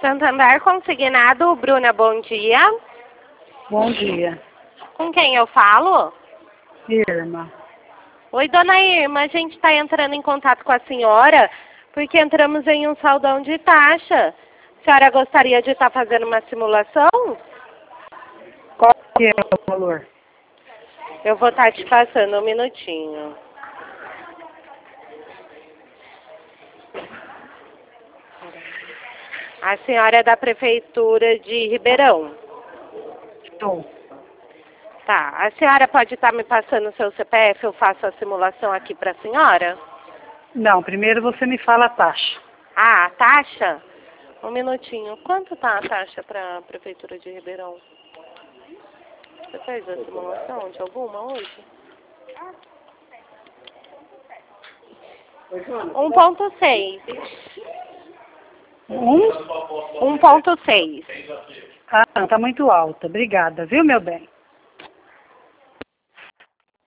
Santander Consignado, Bruna, bom dia. Bom dia. Com quem eu falo? Irma. Oi, dona Irma, a gente está entrando em contato com a senhora porque entramos em um saldão de taxa. A senhora gostaria de estar fazendo uma simulação? Qual que é o valor? Eu vou estar te passando um minutinho. A senhora é da Prefeitura de Ribeirão. Estou. Tá, a senhora pode estar me passando o seu CPF, eu faço a simulação aqui para a senhora? Não, primeiro você me fala a taxa. Ah, a taxa? Um minutinho. Quanto tá a taxa para a Prefeitura de Ribeirão? Você fez a simulação de alguma hoje? 1.6. 1.6. Ah, não, tá muito alta. Obrigada, viu, meu bem?